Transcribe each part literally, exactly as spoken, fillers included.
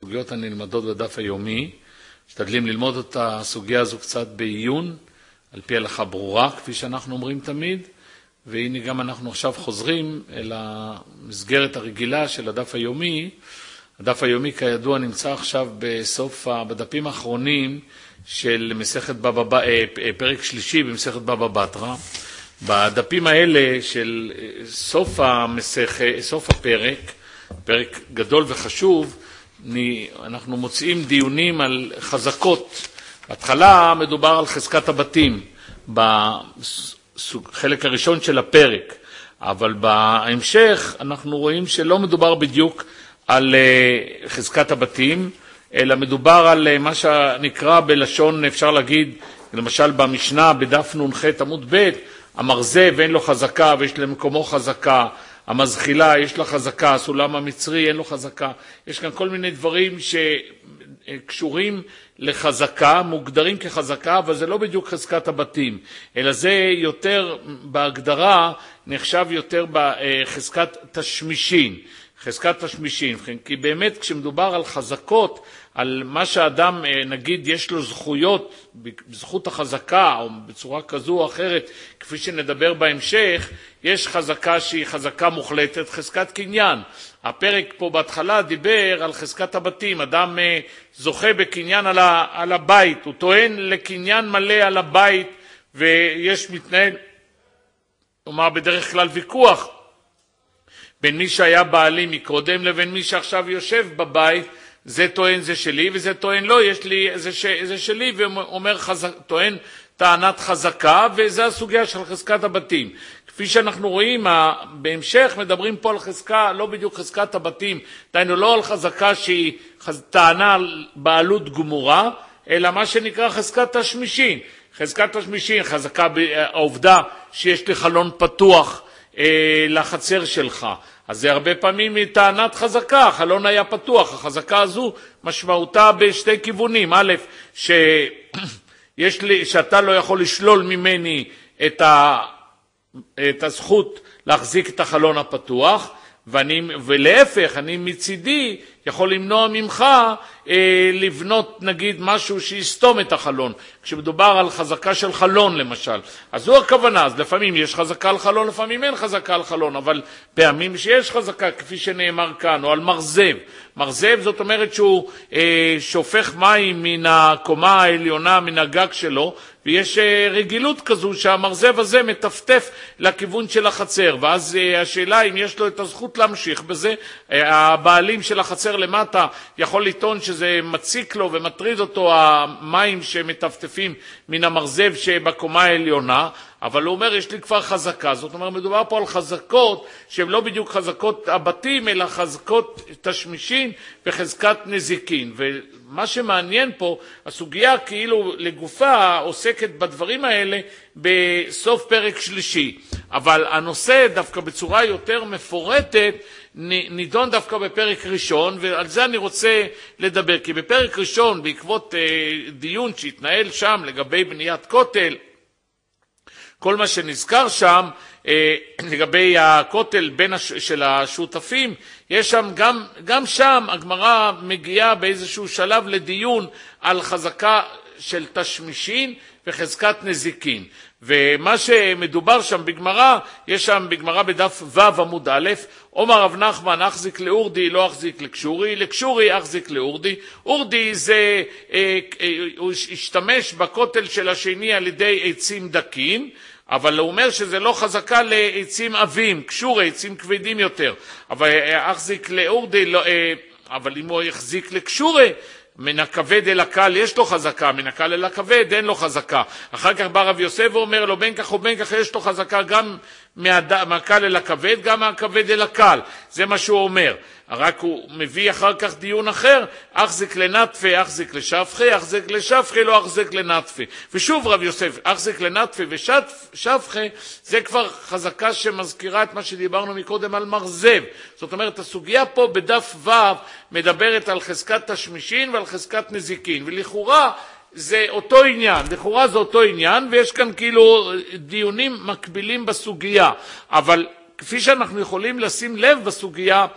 הסוגיות הנלמדות בדף היומי. משתדלים ללמוד את הסוגיה הזו קצת בעיון, על פי הלכה ברורה, כפי שאנחנו אומרים תמיד, והנה גם אנחנו עכשיו חוזרים אל המסגרת הרגילה של הדף היומי. הדף היומי כידוע נמצא עכשיו בסוף, בדפים האחרונים של מסכת בבא, פרק שלישי במסכת בבא בתרא. בדפים האלה של סוף המסכת, סוף הפרק, פרק גדול וחשוב, אנחנו מוצאים דיונים על חזקות. בהתחלה מדובר על חזקת הבתים, בחלק הראשון של הפרק, אבל בהמשך אנחנו רואים שלא מדובר בדיוק על חזקת הבתים, אלא מדובר על מה שנקרא בלשון, אפשר להגיד, למשל במשנה בדף נ"ח עמוד ב', המרזב אין לו חזקה ויש למקומו חזקה, המזחילה יש לה חזקה, הסולם המצרי אין לו חזקה. יש כאן כל מיני דברים שקשורים לחזקה, מוגדרים כחזקה, אבל זה לא בדיוק חזקת הבתים, אלא זה יותר בהגדרה, נחשב יותר בחזקת תשמישין. חזקת תשמישין, כי באמת כשמדובר על חזקות, על מה שאדם נגיד יש לו זכויות, בזכות החזקה או בצורה כזו או אחרת, כפי שנדבר בהמשך, יש חזקה שהיא חזקה מוחלטת, חזקת קניין. הפרק פה בהתחלה דיבר על חזקת הבתים, אדם זוכה בקניין על, ה, על הבית, הוא טוען לקניין מלא על הבית, ויש מתנהל, כלומר בדרך כלל ויכוח, בין מי שהיה בעלי מקודם לבין מי שעכשיו יושב בבית, זה טוען זה שלי וזה טוען לא, יש לי זה, ש... זה שלי, ואומר חזק... טוען טענת חזקה, וזה הסוגיה של חזקת הבתים. כפי שאנחנו רואים, בהמשך מדברים פה על חזקה, לא בדיוק חזקת הבתים, דיינו לא על חזקה שהיא טענה על בעלות גמורה, אלא מה שנקרא חזקת תשמישין. חזקת תשמישין, חזקה בעובדה שיש לי חלון פתוח לחצר שלך. אז זה הרבה פעמים טענת חזקה, החלון היה פתוח, החזקה הזו משמעותה בשתי כיוונים. א', שיש לי, שאתה לא יכול לשלול ממני את, ה, את הזכות להחזיק את החלון הפתוח, ואני, ולהפך, אני מצידי יכול למנוע ממך אה, לבנות נגיד משהו שיסתום את החלון. כשמדובר על חזקה של חלון למשל, אז זו הכוונה. אז לפעמים יש חזקה על חלון, לפעמים אין חזקה על חלון, אבל פעמים שיש חזקה כפי שנאמר כאן, או על מרזב. מרזב זאת אומרת שהוא אה, שופך מים מן הקומה העליונה, מן הגג שלו, ויש אה, רגילות כזו שהמרזב הזה מטפטף לכיוון של החצר, ואז אה, השאלה אם יש לו את הזכות להמשיך בזה. אה, הבעלים של החצר למטה יכול לטעון שזה מציק לו ומטריד אותו המים שמטפטפים מן המרזב שבקומה העליונה, אבל הוא אומר יש לי כבר חזקה. זאת אומרת מדובר פה על חזקות שהן לא בדיוק חזקות הבתים, אלא חזקות תשמישין וחזקת נזיקין. ומה שמעניין פה, הסוגיה כאילו לגופה עוסקת בדברים האלה בסוף פרק שלישי, אבל הנושא דווקא בצורה יותר מפורטת נידון דווקא בפרק ראשון, ועל זה אני רוצה לדבר. כי בפרק ראשון, בעקבות דיון שהתנהל שם לגבי בניית כותל, כל מה שנזכר שם לגבי הכותל בין הש... של השותפים, יש שם גם, גם שם הגמרא מגיעה באיזשהו שלב לדיון על חזקה של תשמישין וחזקת נזיקין. ומה שמדובר שם בגמרא, יש שם בגמרא בדף ו' עמוד א', אומר רב נחמן אחזיק לאורדי לא אחזיק לקשורי, לקשורי אחזיק לאורדי. אורדי זה, אה, אה, הוא השתמש בכותל של השני על ידי עצים דקים, אבל הוא אומר שזה לא חזקה לעצים עבים, קשורי, עצים כבדים יותר. אבל אחזיק לאורדי, לא, אה, אבל אם הוא יחזיק לקשורי, מן הכבד אל הקל יש לו חזקה, מן הקל אל הכבד אין לו חזקה. אחר כך בא רב יוסף ואומר לו בין כך ובין כך יש לו חזקה גם מהד... מהקל אל הכבד, גם מהכבד אל הקל. זה מה שהוא אומר. רק הוא מביא אחר כך דיון אחר, אחזיק לנטפה, אחזיק לשפחה, אחזיק לשפחה, לא אחזיק לנטפה. ושוב רב יוסף, אחזיק לנטפה ושפחה, זה כבר חזקה שמזכירה את מה שדיברנו מקודם על מרזב. זאת אומרת, הסוגיה פה בדף ו' מדברת על חזקת תשמישין ועל חזקת נזיקין, ולכאורה זה אותו עניין, לכאורה זה אותו עניין, ויש כאן כאילו דיונים מקבילים בסוגיה, אבל כפי שאנחנו יכולים לשים לב בסוגיה,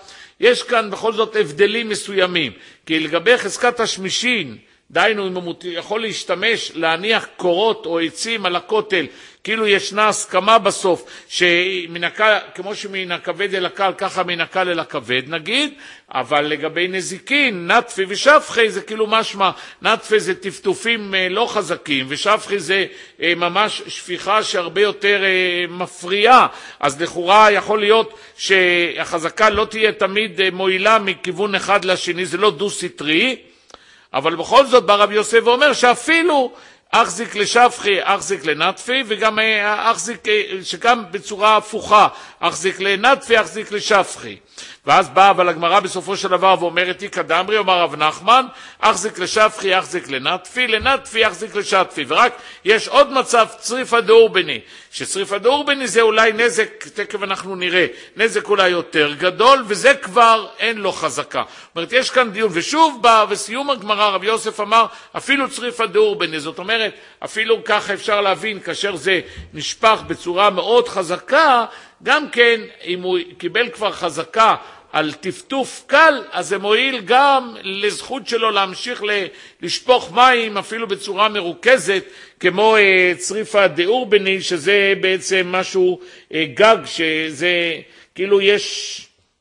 יש כאן בכל זאת הבדלים מסוימים, כי לגבי חזקת השמישין, דיינו אם הוא יכול להשתמש, להניח קורות או עצים על הכותל, כאילו ישנה הסכמה בסוף, שמנקה, כמו שמן הכבד אל הקל, ככה מן הקל אל הכבד נגיד, אבל לגבי נזיקין, נטפי ושפחי זה כאילו משמע, נטפי זה טפטופים לא חזקים, ושפחי זה ממש שפיכה שהרבה יותר מפריעה, אז לכאורה יכול להיות שהחזקה לא תהיה תמיד מועילה מכיוון אחד לשני, זה לא דו-סטרי, אבל בכל זאת בא רבי יוסף ואומר שאפילו אחזיק לשפחי, אחזיק לנטפי, וגם אחזיק, שגם בצורה הפוכה, אחזיק לנטפי, אחזיק לשפחי. ואז באה אבל הגמרא בסופו של דבר ואומרת, איקא דאמרי, אומר רב נחמן, אחזיק לשפחי, אחזיק לנטפי, לנטפי, אחזיק לשטפי. ורק יש עוד מצב, צריפא דאורבני, שצריפא דאורבני זה אולי נזק, תכף אנחנו נראה, נזק אולי יותר גדול, וזה כבר אין לו חזקה. זאת אומרת, יש כאן דיון, ושוב בא, וסיום הגמרא, רבי יוסף אמר, אפילו צריפא דאורבני, זאת אומרת, אפילו ככה אפשר להבין, כאשר זה נשפך בצורה מאוד חזקה, גם כן, אם הוא קיבל כבר חזקה על טפטוף קל, אז זה מועיל גם לזכות שלו להמשיך לשפוך מים, אפילו בצורה מרוכזת, כמו צריפא דאורבני, שזה בעצם משהו גג, שזה כאילו יש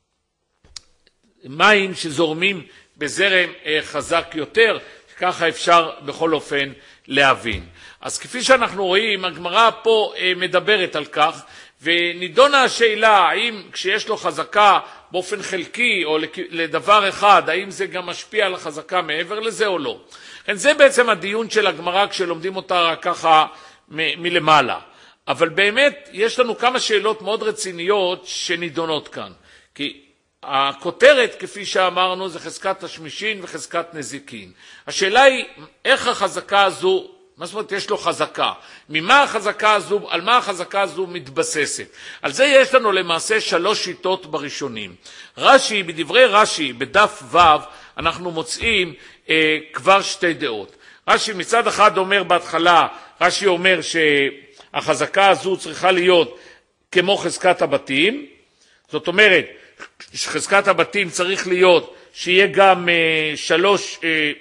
מים שזורמים בזרם חזק יותר, ככה אפשר בכל אופן להבין. אז כפי שאנחנו רואים, הגמרא פה מדברת על כך, ונידונה השאלה, האם כשיש לו חזקה באופן חלקי או לדבר אחד, האם זה גם משפיע על החזקה מעבר לזה או לא? זה בעצם הדיון של הגמרא כשלומדים אותה ככה מ- מלמעלה. אבל באמת יש לנו כמה שאלות מאוד רציניות שנידונות כאן. כי הכותרת, כפי שאמרנו, זה חזקת השמישין וחזקת נזיקין. השאלה היא, איך החזקה הזו, מה זאת אומרת יש לו חזקה? ממה החזקה הזו, על מה החזקה הזו מתבססת? על זה יש לנו למעשה שלוש שיטות בראשונים. רש"י, בדברי רש"י, בדף ו', אנחנו מוצאים אה, כבר שתי דעות. רש"י מצד אחד אומר בהתחלה, רש"י אומר שהחזקה הזו צריכה להיות כמו חזקת הבתים, זאת אומרת, חזקת הבתים צריך להיות שיהיה גם אה, שלוש... אה,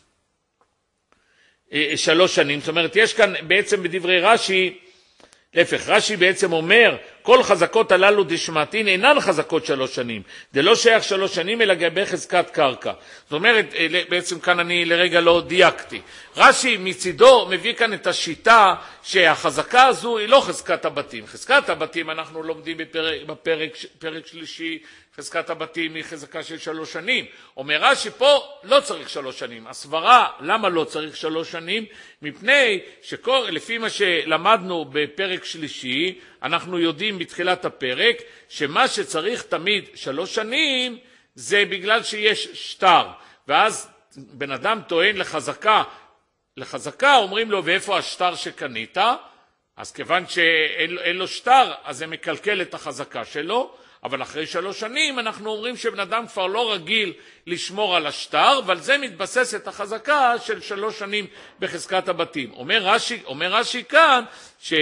שלוש שנים, זאת אומרת, יש כאן בעצם בדברי רש"י, להפך, רש"י בעצם אומר, כל חזקות הללו דשמעתין אינן חזקות שלוש שנים, זה לא שייך שלוש שנים אלא לגבי חזקת קרקע. זאת אומרת, בעצם כאן אני לרגע לא דייקתי. רש"י מצידו מביא כאן את השיטה שהחזקה הזו היא לא חזקת הבתים. חזקת הבתים אנחנו לומדים בפרק, בפרק פרק שלישי, חזקת הבתים היא חזקה של שלוש שנים. אומר רש"י פה לא צריך שלוש שנים. הסברה למה לא צריך שלוש שנים? מפני שלפי מה שלמדנו בפרק שלישי, אנחנו יודעים בתחילת הפרק שמה שצריך תמיד שלוש שנים זה בגלל שיש שטר. ואז בן אדם טוען לחזקה, לחזקה אומרים לו ואיפה השטר שקנית? אז כיוון שאין לו שטר אז זה מקלקל את החזקה שלו. אבל אחרי שלוש שנים אנחנו אומרים שבן אדם כבר לא רגיל לשמור על השטר, ועל זה מתבססת החזקה של שלוש שנים בחזקת הבתים. אומר רש"י, אומר רש"י כאן, ש...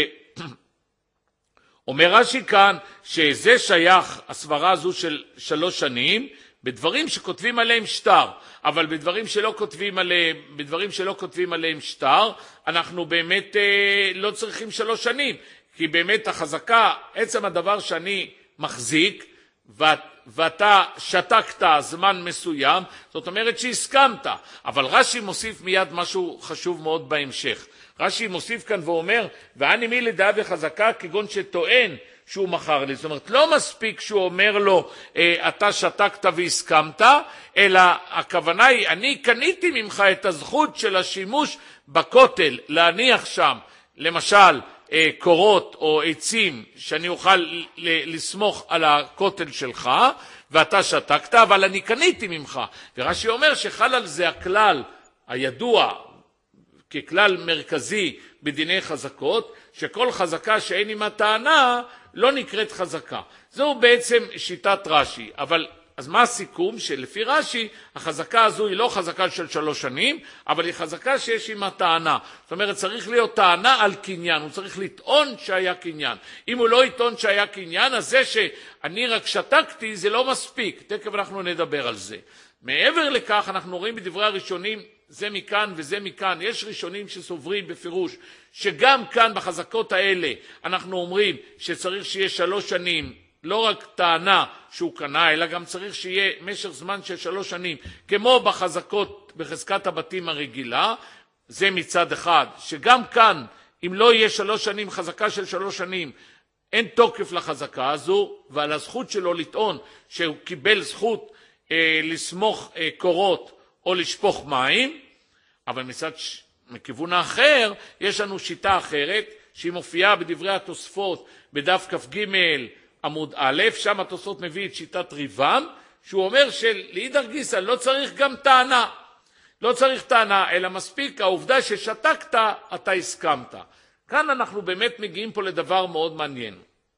אומר רש"י כאן שזה שייך, הסברה הזו של שלוש שנים, בדברים שכותבים עליהם שטר, אבל בדברים שלא כותבים עליהם, בדברים שלא כותבים עליהם שטר, אנחנו באמת אה, לא צריכים שלוש שנים, כי באמת החזקה, עצם הדבר שאני מחזיק, ואתה שתקת זמן מסוים, זאת אומרת שהסכמת. אבל רש"י מוסיף מיד משהו חשוב מאוד בהמשך. רש"י מוסיף כאן ואומר, ואני מי לדעה בחזקה כגון שטוען שהוא מכר לי. זאת אומרת, לא מספיק שהוא אומר לו, אתה שתקת והסכמת, אלא הכוונה היא, אני קניתי ממך את הזכות של השימוש בכותל, להניח שם, למשל, קורות או עצים שאני אוכל לסמוך על הכותל שלך, ואתה שתקת, אבל אני קניתי ממך. ורש"י אומר שחל על זה הכלל הידוע ככלל מרכזי בדיני חזקות, שכל חזקה שאין עימה טענה לא נקראת חזקה. זו בעצם שיטת רש"י, אבל אז מה הסיכום? שלפי רש"י, החזקה הזו היא לא חזקה של שלוש שנים, אבל היא חזקה שיש עימה טענה. זאת אומרת, צריך להיות טענה על קניין, הוא צריך לטעון שהיה קניין. אם הוא לא יטעון שהיה קניין, אז זה שאני רק שתקתי, זה לא מספיק. תכף אנחנו נדבר על זה. מעבר לכך, אנחנו רואים בדברי הראשונים, זה מכאן וזה מכאן. יש ראשונים שסוברים בפירוש, שגם כאן בחזקות האלה, אנחנו אומרים שצריך שיהיה שלוש שנים, לא רק טענה שהוא קנה, אלא גם צריך שיהיה משך זמן של שלוש שנים, כמו בחזקות בחזקת הבתים הרגילה. זה מצד אחד, שגם כאן, אם לא יהיה שלוש שנים, חזקה של שלוש שנים, אין תוקף לחזקה הזו, ועל הזכות שלו לטעון שהוא קיבל זכות אה, לסמוך אה, קורות או לשפוך מים. אבל מצד ש... מכיוון האחר, יש לנו שיטה אחרת, שהיא מופיעה בדברי התוספות, בדף כ"ג עמוד א', שם התוספות מביא את שיטת ריבם, שהוא אומר שלאידך גיסא לא צריך גם טענה. לא צריך טענה, אלא מספיק העובדה ששתקת, אתה הסכמת. כאן אנחנו באמת מגיעים פה לדבר מאוד מעניין.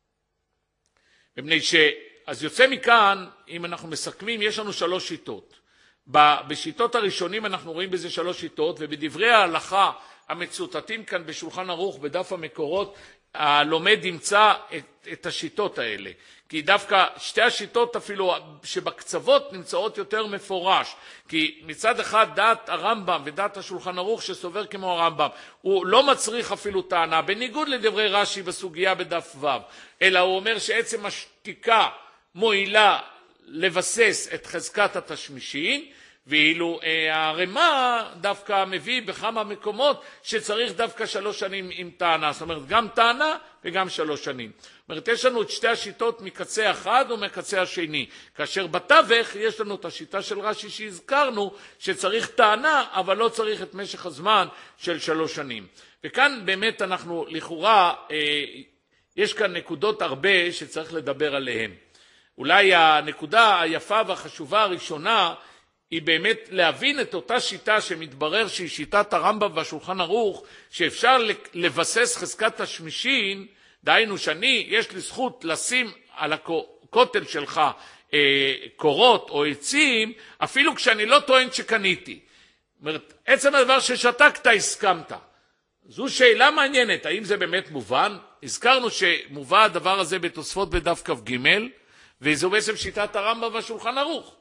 מפני ש... אז יוצא מכאן, אם אנחנו מסכמים, יש לנו שלוש שיטות. בשיטות הראשונים אנחנו רואים בזה שלוש שיטות, ובדברי ההלכה המצוטטים כאן בשולחן ערוך בדף המקורות, הלומד ימצא את, את השיטות האלה. כי דווקא שתי השיטות אפילו שבקצוות נמצאות יותר מפורש. כי מצד אחד דעת הרמב"ם ודעת השולחן ערוך שסובר כמו הרמב"ם, הוא לא מצריך אפילו טענה, בניגוד לדברי רש"י בסוגיה בדף ו', אלא הוא אומר שעצם השתיקה מועילה לבסס את חזקת התשמישין, ואילו אה, הרמ"א דווקא מביא בכמה מקומות שצריך דווקא שלוש שנים עם טענה, זאת אומרת גם טענה וגם שלוש שנים. זאת אומרת, יש לנו את שתי השיטות מקצה אחד ומקצה השני, כאשר בתווך יש לנו את השיטה של רש"י שהזכרנו, שצריך טענה אבל לא צריך את משך הזמן של שלוש שנים. וכאן באמת אנחנו לכאורה, אה, יש כאן נקודות הרבה שצריך לדבר עליהן. אולי הנקודה היפה והחשובה הראשונה היא באמת להבין את אותה שיטה שמתברר שהיא שיטת הרמב"ם והשולחן ערוך, שאפשר לבסס חזקת השמישין, דהיינו שאני, יש לי זכות לשים על הכותל שלך אה, קורות או עצים, אפילו כשאני לא טוען שקניתי. זאת אומרת, עצם הדבר ששתקת הסכמת. זו שאלה מעניינת, האם זה באמת מובן? הזכרנו שמובא הדבר הזה בתוספות בדף כ"ג, וזו בעצם שיטת הרמב"ם והשולחן ערוך.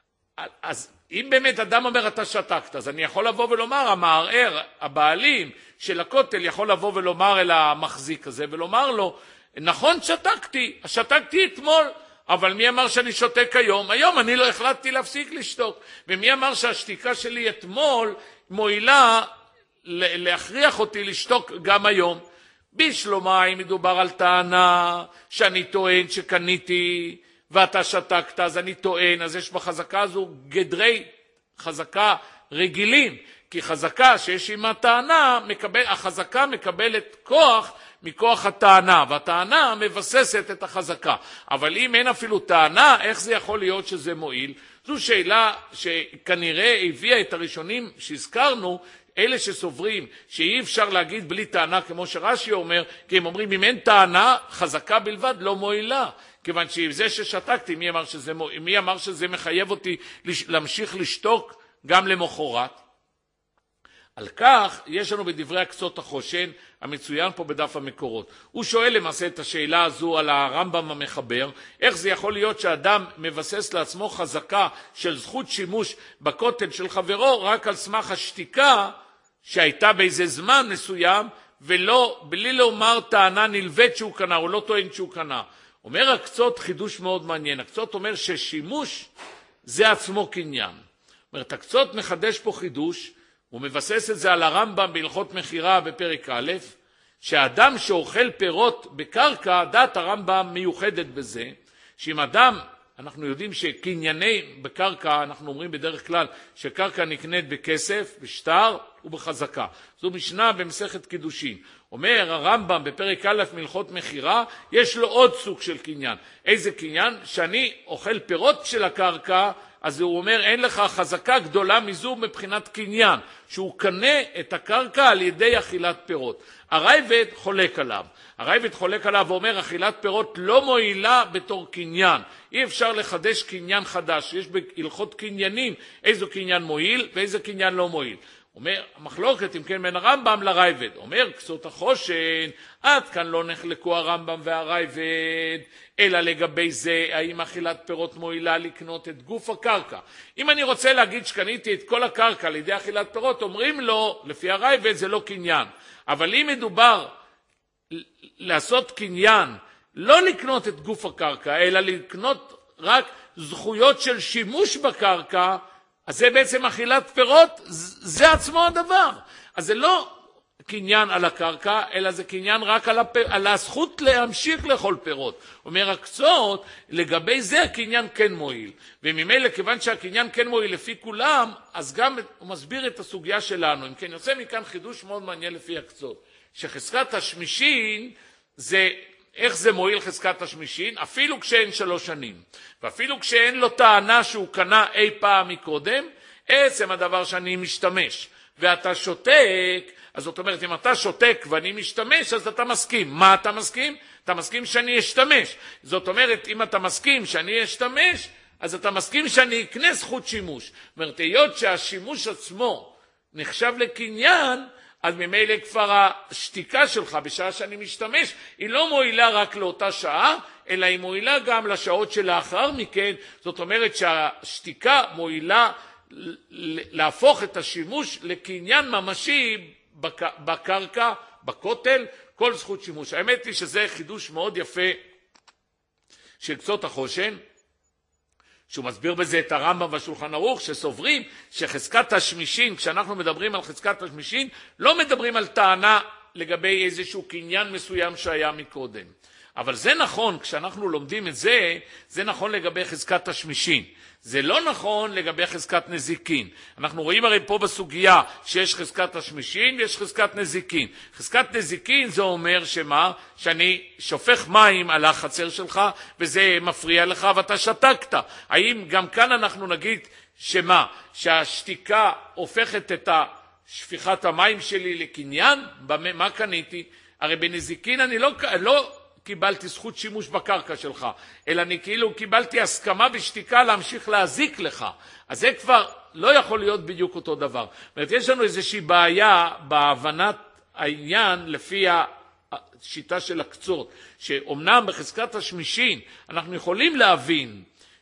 אז אם באמת אדם אומר אתה שתקת, אז אני יכול לבוא ולומר, המערער, הבעלים של הכותל יכול לבוא ולומר אל המחזיק הזה, ולומר לו, נכון שתקתי, שתקתי אתמול, אבל מי אמר שאני שותק היום? היום אני לא החלטתי להפסיק לשתוק. ומי אמר שהשתיקה שלי אתמול מועילה להכריח אותי לשתוק גם היום? בשלומה, אם מדובר על טענה שאני טוען שקניתי ואתה שתקת, אז אני טוען, אז יש בחזקה הזו גדרי חזקה רגילים, כי חזקה שיש עימה טענה, מקבל, החזקה מקבלת כוח מכוח הטענה, והטענה מבססת את החזקה. אבל אם אין אפילו טענה, איך זה יכול להיות שזה מועיל? זו שאלה שכנראה הביאה את הראשונים שהזכרנו, אלה שסוברים שאי אפשר להגיד בלי טענה, כמו שרש"י אומר, כי הם אומרים, אם אין טענה, חזקה בלבד לא מועילה. כיוון שזה ששתקתי, מי אמר שזה, מי אמר שזה מחייב אותי להמשיך לשתוק גם למחרת? על כך יש לנו בדברי הקצות החושן, המצוין פה בדף המקורות. הוא שואל למעשה את השאלה הזו על הרמב"ם המחבר, איך זה יכול להיות שאדם מבסס לעצמו חזקה של זכות שימוש בכותל של חברו, רק על סמך השתיקה שהייתה באיזה זמן מסוים, ולא, בלי לומר טענה נלווית שהוא קנה, הוא לא טוען שהוא קנה. אומר הקצות חידוש מאוד מעניין. הקצות אומר ששימוש זה עצמו קניין. אומרת, הקצות מחדש פה חידוש, הוא מבסס את זה על הרמב"ם בהלכות מחירה בפרק א', שהאדם שאוכל פירות בקרקע, דעת הרמב"ם מיוחדת בזה, שאם אדם, אנחנו יודעים שקנייני בקרקע, אנחנו אומרים בדרך כלל שקרקע נקנית בכסף, בשטר ובחזקה. זו משנה במסכת קידושין. אומר הרמב"ם בפרק א' מהלכות מחירה, יש לו עוד סוג של קניין. איזה קניין? שאני אוכל פירות של הקרקע, אז הוא אומר, אין לך חזקה גדולה מזו מבחינת קניין, שהוא קנה את הקרקע על ידי אכילת פירות. הרייבד חולק עליו. הרייבד חולק עליו ואומר, אכילת פירות לא מועילה בתור קניין. אי אפשר לחדש קניין חדש. יש בהלכות קניינים איזו קניין מועיל ואיזה קניין לא מועיל. אומר, המחלוקת, אם כן, בין הרמב"ם לרייבד. אומר, כסות החושן, עד כאן לא נחלקו הרמב"ם והרייבד, אלא לגבי זה, האם אכילת פירות מועילה לקנות את גוף הקרקע. אם אני רוצה להגיד שקניתי את כל הקרקע על ידי אכילת פירות, אומרים לו, לפי הרייבד, זה לא קניין. אבל אם מדובר לעשות קניין, לא לקנות את גוף הקרקע, אלא לקנות רק זכויות של שימוש בקרקע, אז זה בעצם אכילת פירות, זה עצמו הדבר. אז זה לא קניין על הקרקע, אלא זה קניין רק על, הפ... על הזכות להמשיך לאכול פירות. אומר הקצות, לגבי זה הקניין כן מועיל. וממילא, כיוון שהקניין כן מועיל לפי כולם, אז גם הוא מסביר את הסוגיה שלנו. אם כן, יוצא מכאן חידוש מאוד מעניין לפי הקצות. שחזקת השמישין זה... איך זה מועיל חזקת השמישין? אפילו כשאין שלוש שנים. ואפילו כשאין לו טענה שהוא קנה אי פעם מקודם, עצם הדבר שאני משתמש. ואתה שותק, אז זאת אומרת, אם אתה שותק ואני משתמש, אז אתה מסכים. מה אתה מסכים? אתה מסכים שאני אשתמש. זאת אומרת, אם אתה מסכים שאני אשתמש, אז אתה מסכים שאני אקנה זכות שימוש. זאת אומרת, היות שהשימוש עצמו נחשב לקניין, אז ממילא כבר השתיקה שלך בשעה שאני משתמש, היא לא מועילה רק לאותה שעה, אלא היא מועילה גם לשעות שלאחר מכן. זאת אומרת שהשתיקה מועילה להפוך את השימוש לקניין ממשי בקרקע, בכותל, כל זכות שימוש. האמת היא שזה חידוש מאוד יפה של קצות החושן, שהוא מסביר בזה את הרמב"ם והשולחן ערוך, שסוברים שחזקת השמישין, כשאנחנו מדברים על חזקת השמישין, לא מדברים על טענה לגבי איזשהו קניין מסוים שהיה מקודם. אבל זה נכון, כשאנחנו לומדים את זה, זה נכון לגבי חזקת השמישין. זה לא נכון לגבי חזקת נזיקין. אנחנו רואים הרי פה בסוגיה שיש חזקת השמישין ויש חזקת נזיקין. חזקת נזיקין זה אומר שמה? שאני שופך מים על החצר שלך וזה מפריע לך ואתה שתקת. האם גם כאן אנחנו נגיד שמה? שהשתיקה הופכת את שפיכת המים שלי לקניין? מה קניתי? הרי בנזיקין אני לא... לא קיבלתי זכות שימוש בקרקע שלך, אלא אני כאילו קיבלתי הסכמה בשתיקה להמשיך להזיק לך. אז זה כבר לא יכול להיות בדיוק אותו דבר. זאת אומרת, יש לנו איזושהי בעיה בהבנת העניין לפי השיטה של הקצות, שאומנם בחזקת השמישין אנחנו יכולים להבין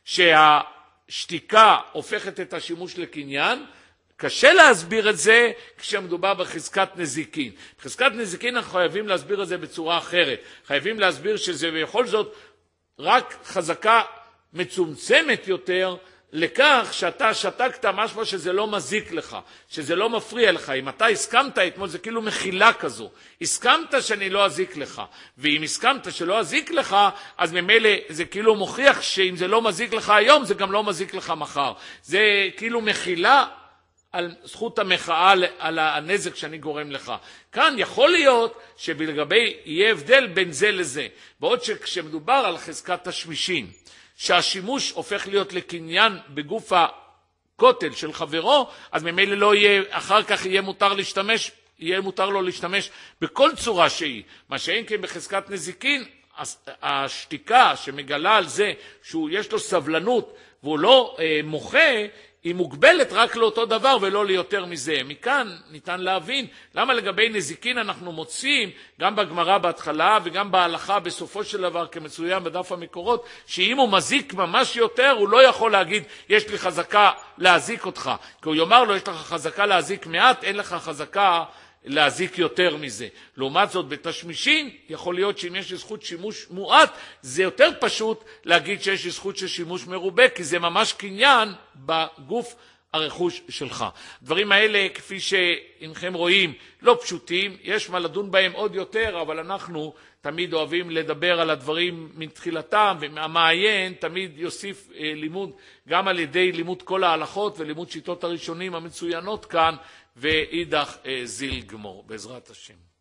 שהשתיקה הופכת את השימוש לקניין, קשה להסביר את זה כשמדובר בחזקת נזיקין. בחזקת נזיקין אנחנו חייבים להסביר את זה בצורה אחרת. חייבים להסביר שזה בכל זאת רק חזקה מצומצמת יותר לכך שאתה שתקת משהו שזה לא מזיק לך, שזה לא מפריע לך. אם אתה הסכמת אתמול, זה כאילו מחילה כזו. הסכמת שאני לא אזיק לך. ואם הסכמת שלא אזיק לך, אז ממילא זה כאילו מוכיח שאם זה לא מזיק לך היום, זה גם לא מזיק לך מחר. זה כאילו מחילה על זכות המחאה, על הנזק שאני גורם לך. כאן יכול להיות שבלגבי יהיה הבדל בין זה לזה. בעוד שכשמדובר על חזקת השמישין, שהשימוש הופך להיות לקניין בגוף הכותל של חברו, אז ממילא לא יהיה, אחר כך יהיה מותר להשתמש, יהיה מותר לו להשתמש בכל צורה שהיא. מה שאין כן בחזקת נזיקין, השתיקה שמגלה על זה שיש לו סבלנות והוא לא אה, מוחה, היא מוגבלת רק לאותו דבר ולא ליותר מזה. מכאן ניתן להבין למה לגבי נזיקין אנחנו מוצאים גם בגמרא בהתחלה וגם בהלכה בסופו של דבר כמצוין בדף המקורות, שאם הוא מזיק ממש יותר הוא לא יכול להגיד יש לי חזקה להזיק אותך, כי הוא יאמר לו יש לך חזקה להזיק מעט, אין לך חזקה להזיק יותר מזה. לעומת זאת בתשמישין יכול להיות שאם יש לי זכות שימוש מועט זה יותר פשוט להגיד שיש לי זכות של שימוש מרובה, כי זה ממש קניין בגוף הרכוש שלך. דברים האלה כפי שאינכם רואים לא פשוטים, יש מה לדון בהם עוד יותר, אבל אנחנו תמיד אוהבים לדבר על הדברים מתחילתם, והמעיין תמיד יוסיף אה, לימוד גם על ידי לימוד כל ההלכות ולימוד שיטות הראשונים המצוינות כאן, ואידך אה, זיל גמור בעזרת השם.